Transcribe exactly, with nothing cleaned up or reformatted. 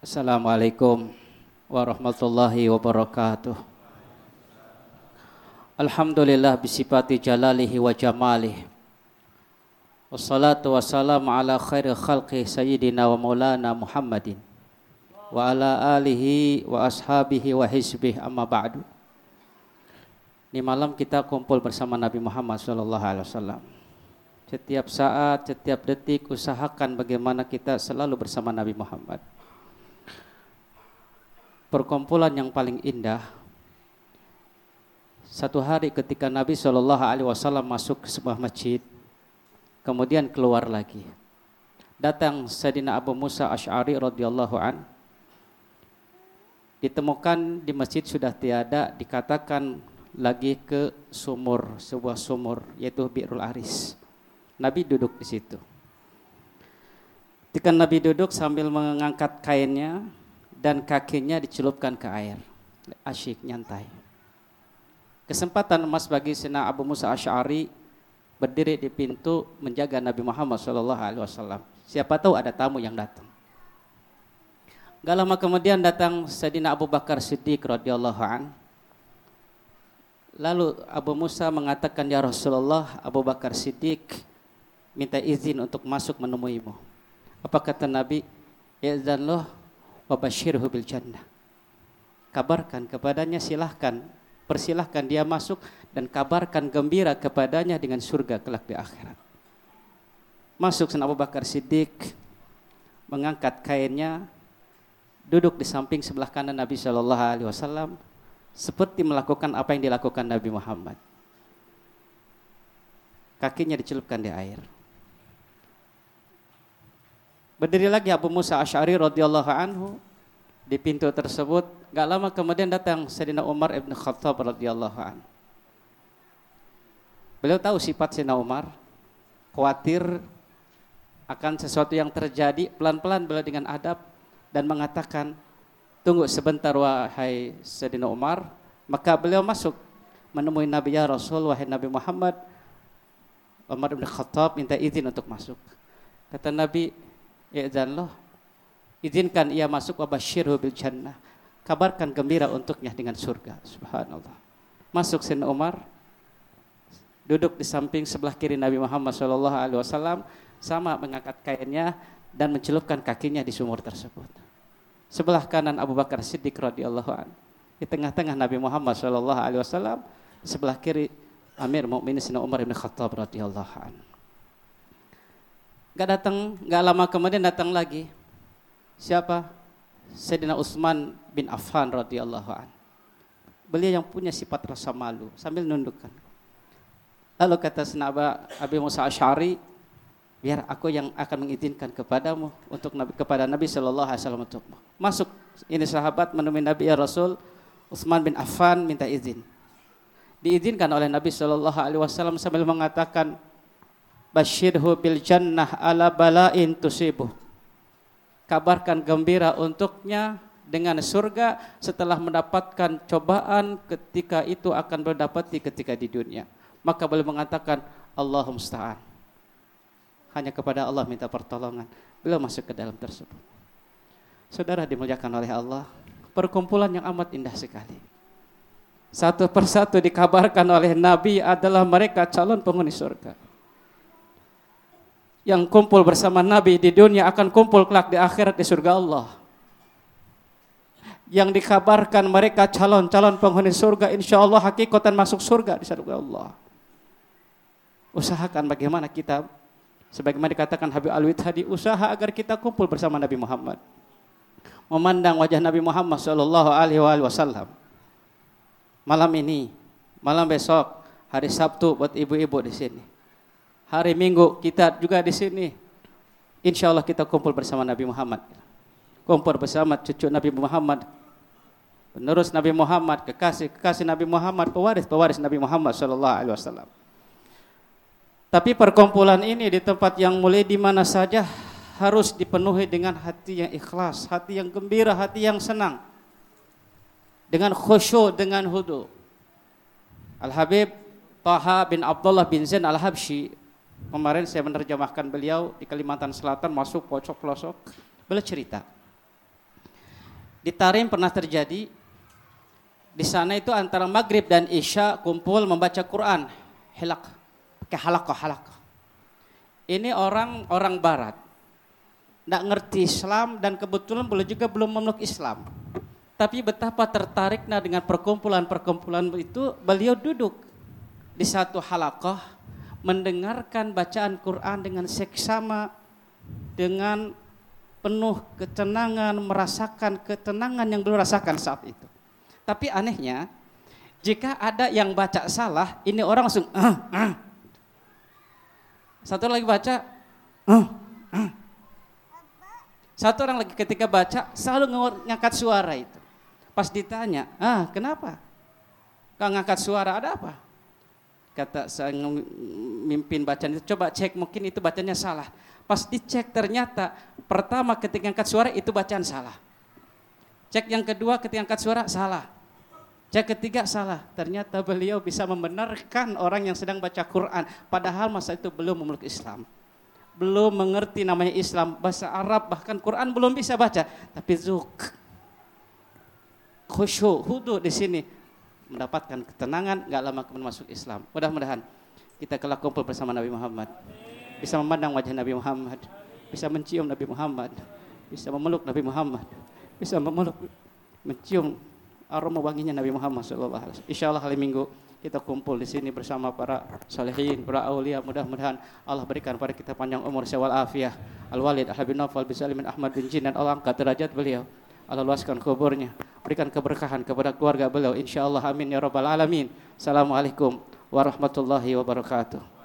Assalamualaikum warahmatullahi wabarakatuh. Alhamdulillah bisifati jalalihi wa jamalih. Wassalatu wassalamu ala khairi khalqi sayyidina wa maulana Muhammadin wa ala alihi wa ashabihi wa hizbih, amma ba'du. Di malam kita kumpul bersama Nabi Muhammad sallallahu alaihi wasallam. Setiap saat, setiap detik usahakan bagaimana kita selalu bersama Nabi Muhammad. Perkumpulan yang paling indah, satu hari ketika Nabi shallallahu alaihi wasallam masuk ke sebuah masjid, kemudian keluar lagi. Datang Sayyidina Abu Musa Asy'ari radhiyallahu an. Ditemukan di masjid sudah tiada, dikatakan lagi ke sumur, sebuah sumur yaitu Bi'rul Aris. Nabi duduk di situ. Ketika Nabi duduk sambil mengangkat kainnya dan kakinya dicelupkan ke air, asyik nyantai. Kesempatan emas bagi Sayyidina Abu Musa Asy'ari berdiri di pintu menjaga Nabi Muhammad shallallahu alaihi wasallam. Siapa tahu ada tamu yang datang. Gak lama kemudian datang Sayyidina Abu Bakar Siddiq radhiyallahu an. Lalu Abu Musa mengatakan, ya Rasulullah, Abu Bakar Siddiq minta izin untuk masuk menemuimu. Apa kata Nabi? I'dzanlah wa basyirhu bil jannah. Kabarkan kepadanya, silahkan, persilahkan dia masuk dan kabarkan gembira kepadanya dengan surga kelak di akhirat. Masuk Sayyidina Abu Bakar Siddiq, mengangkat kainnya, duduk di samping sebelah kanan Nabi Shallallahu Alaihi Wasallam, seperti melakukan apa yang dilakukan Nabi Muhammad. Kakinya dicelupkan di air. Berdiri lagi Abu Musa Asy'ari radhiyallahu anhu di pintu tersebut. Gak lama kemudian datang Sayyidina Umar ibn Khattab radhiyallahu anhu. Beliau tahu sifat Sayyidina Umar, khawatir akan sesuatu yang terjadi. Pelan-pelan beliau dengan adab dan mengatakan, tunggu sebentar wahai Sayyidina Umar. Maka beliau masuk menemui Nabi, ya Rasul, wahai Nabi Muhammad. Umar bin Khattab minta izin untuk masuk. Kata Nabi, i'dzanlah, izinkan ia masuk, wa basyirhu bil jannah, kabarkan gembira untuknya dengan surga. Subhanallah. Masuk Sayyidina Umar, duduk di samping sebelah kiri Nabi Muhammad shallallahu alaihi wasallam, sama mengangkat kainnya dan mencelupkan kakinya di sumur tersebut. Sebelah kanan Abu Bakar Siddiq radhiyallahu anhu, di tengah-tengah Nabi Muhammad shallallahu alaihi wasallam, sebelah kiri Amir Mukminin Sayyidina Umar bin Khattab radhiyallahu anhu. Gak datang, gak lama kemudian datang lagi. Siapa? Sayyidina Utsman bin Affan radhiyallahu anhu. Beliau yang punya sifat rasa malu, sambil nundukkan. Lalu kata Sayyidina Abu Musa Asy'ari, biar aku yang akan mengizinkan kepadamu untuk Nabi, kepada Nabi sallallahu alaihi wasallam untukmu. Masuk ini sahabat menemui Nabi, ya Rasul, Utsman bin Affan minta izin. Diizinkan oleh Nabi sallallahu alaihi wasallam sambil mengatakan, basyirhu bil jannah ala bala'in tusibuh. Kabarkan gembira untuknya dengan surga setelah mendapatkan cobaan ketika itu akan berdapati ketika di dunia. Maka beliau mengatakan, Allahumma musta'an. Hanya kepada Allah minta pertolongan. Beliau masuk ke dalam tersebut. Saudara dimuliakan oleh Allah, perkumpulan yang amat indah sekali. Satu persatu dikabarkan oleh Nabi adalah mereka calon penghuni surga. Yang kumpul bersama Nabi di dunia akan kumpul kelak di akhirat di surga Allah. Yang dikabarkan mereka calon-calon penghuni surga, insya Allah hakikatan masuk surga di surga Allah. Usahakan bagaimana kita, sebagaimana dikatakan Habib Alwi tadi, usaha agar kita kumpul bersama Nabi Muhammad, memandang wajah Nabi Muhammad Shallallahu Alaihi Wasallam. Malam ini, malam besok, hari Sabtu buat ibu-ibu di sini, hari Minggu kita juga di sini. Insya Allah kita kumpul bersama Nabi Muhammad, kumpul bersama cucu Nabi Muhammad, penerus Nabi Muhammad, kekasih kekasih Nabi Muhammad, pewaris pewaris Nabi Muhammad Shallallahu Alaihi Wasallam. Tapi perkumpulan ini di tempat yang mulia di mana saja harus dipenuhi dengan hati yang ikhlas, hati yang gembira, hati yang senang, dengan khusyuk, dengan hudu. Al-Habib Taha bin Abdullah bin Zain Al-Habsyi, kemarin saya menerjemahkan beliau di Kalimantan Selatan, masuk pojok pelosok, beliau cerita Di Tarim pernah terjadi, di sana itu antara maghrib dan isya kumpul membaca Quran, hilak, pakai halaqah halaqah. Ini orang orang Barat, tidak ngerti Islam dan kebetulan boleh juga belum memeluk Islam. Tapi betapa tertariknya dengan perkumpulan-perkumpulan itu, beliau duduk di satu halaqah mendengarkan bacaan Quran dengan seksama, dengan penuh ketenangan, merasakan ketenangan yang beliau rasakan saat itu. Tapi anehnya, jika ada yang baca salah, ini orang langsung ah, ah. Satu lagi baca ah, ah. Satu orang lagi ketika baca selalu ngangkat suara itu. Pas ditanya, ah kenapa? Kau ngangkat suara, ada apa? Kata saya mimpin bacaan itu, coba cek mungkin itu bacanya salah. Pas dicek ternyata pertama ketika angkat suara itu bacaan salah. Cek yang kedua ketika angkat suara salah. Cek ketiga salah. Ternyata beliau bisa membenarkan orang yang sedang baca Quran. Padahal masa itu belum memeluk Islam. Belum mengerti namanya Islam. Bahasa Arab bahkan Quran belum bisa baca. Tapi zuk, khusyuk, hudu di sini. Mendapatkan ketenangan, gak lama kemudian masuk Islam. Mudah-mudahan kita kelak kumpul bersama Nabi Muhammad. Bisa memandang wajah Nabi Muhammad. Bisa mencium Nabi Muhammad. Bisa memeluk Nabi Muhammad. Bisa memeluk, mencium aroma wanginya Nabi Muhammad shallallahu alaihi wasallam. Insya Allah hari Minggu kita kumpul di sini bersama para salihin, para aulia. Mudah-mudahan Allah berikan pada kita panjang umur, sehat walafiat. Al-Walid Al-Habib Naufal bin Salim bin Ahmad bin Jin, dan Allah angkat derajat beliau. Allah luaskan kuburnya, berikan keberkahan kepada keluarga beliau. Insya Allah amin ya rabbal alamin. Assalamualaikum warahmatullahi wabarakatuh.